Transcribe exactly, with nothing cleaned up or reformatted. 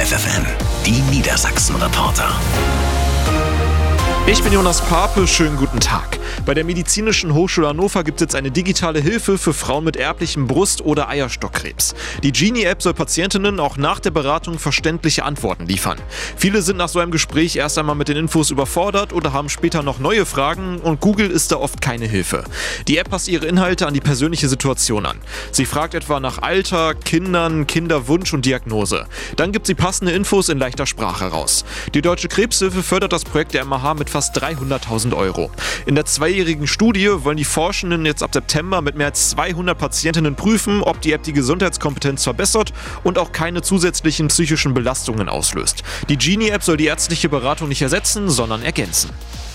Live F M, die Niedersachsen-Reporter. Ich bin Jonas Pape, schönen guten Tag. Bei der Medizinischen Hochschule Hannover gibt es jetzt eine digitale Hilfe für Frauen mit erblichem Brust- oder Eierstockkrebs. Die Genie-App soll Patientinnen auch nach der Beratung verständliche Antworten liefern. Viele sind nach so einem Gespräch erst einmal mit den Infos überfordert oder haben später noch neue Fragen und Google ist da oft keine Hilfe. Die App passt ihre Inhalte an die persönliche Situation an. Sie fragt etwa nach Alter, Kindern, Kinderwunsch und Diagnose. Dann gibt sie passende Infos in leichter Sprache raus. Die Deutsche Krebshilfe fördert das Projekt der M H mit fast dreihunderttausend Euro. In der zweijährigen Studie wollen die Forschenden jetzt ab September mit mehr als zweihundert Patientinnen prüfen, ob die App die Gesundheitskompetenz verbessert und auch keine zusätzlichen psychischen Belastungen auslöst. Die Genie-App soll die ärztliche Beratung nicht ersetzen, sondern ergänzen.